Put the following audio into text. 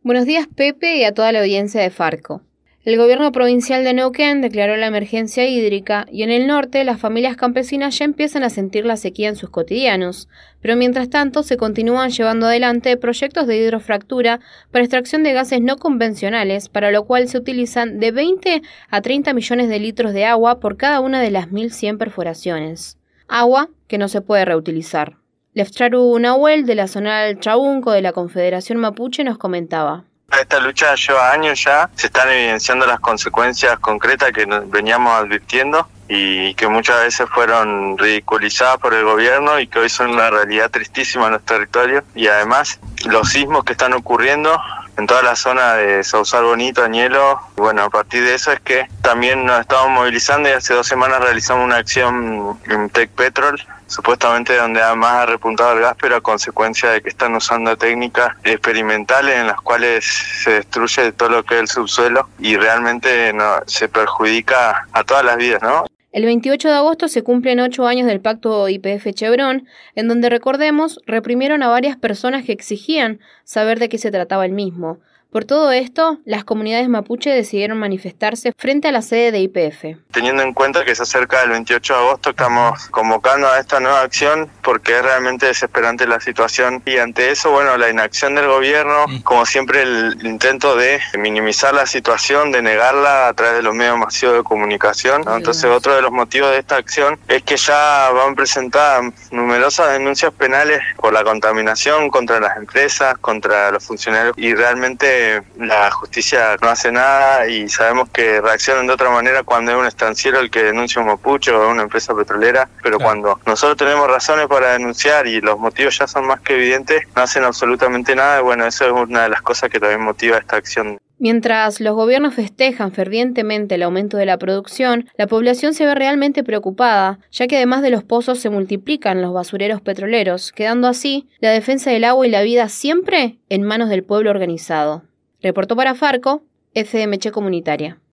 Buenos días, Pepe, y a toda la audiencia de Farco. El gobierno provincial de Neuquén declaró la emergencia hídrica y en el norte las familias campesinas ya empiezan a sentir la sequía en sus cotidianos, pero mientras tanto se continúan llevando adelante proyectos de hidrofractura para extracción de gases no convencionales, para lo cual se utilizan de 20 a 30 millones de litros de agua por cada una de las 1.100 perforaciones. Agua que no se puede reutilizar. Leftraru Nahuel, de la zona del Chaunco de la Confederación Mapuche, nos comentaba. Esta lucha lleva años ya, se están evidenciando las consecuencias concretas que veníamos advirtiendo y que muchas veces fueron ridiculizadas por el gobierno y que hoy son una realidad tristísima en nuestro territorio. Y además los sismos que están ocurriendo en toda la zona de Sausal Bonito, Añelo, y bueno, a partir de eso es que también nos estamos movilizando y hace 2 semanas realizamos una acción en Tech Petrol, supuestamente donde además ha repuntado el gas, pero a consecuencia de que están usando técnicas experimentales en las cuales se destruye todo lo que es el subsuelo y realmente se perjudica a todas las vidas, ¿no? El 28 de agosto se cumplen 8 años del pacto YPF-Chevron, en donde, recordemos, reprimieron a varias personas que exigían saber de qué se trataba el mismo. Por todo esto, las comunidades mapuche decidieron manifestarse frente a la sede de YPF. Teniendo en cuenta que se acerca el 28 de agosto, estamos convocando a esta nueva acción porque es realmente desesperante la situación y ante eso, bueno, la inacción del gobierno, como siempre el intento de minimizar la situación, de negarla a través de los medios masivos de comunicación, ¿no? Entonces otro de los motivos de esta acción es que ya van presentadas numerosas denuncias penales por la contaminación contra las empresas, contra los funcionarios y realmente la justicia no hace nada y sabemos que reaccionan de otra manera cuando es un estanciero el que denuncia un mapuche o una empresa petrolera, pero cuando nosotros tenemos razones para denunciar y los motivos ya son más que evidentes, no hacen absolutamente nada y bueno, eso es una de las cosas que también motiva esta acción. Mientras los gobiernos festejan fervientemente el aumento de la producción, la población se ve realmente preocupada, ya que además de los pozos se multiplican los basureros petroleros, quedando así la defensa del agua y la vida siempre en manos del pueblo organizado. Reportó para Farco, FMC Comunitaria.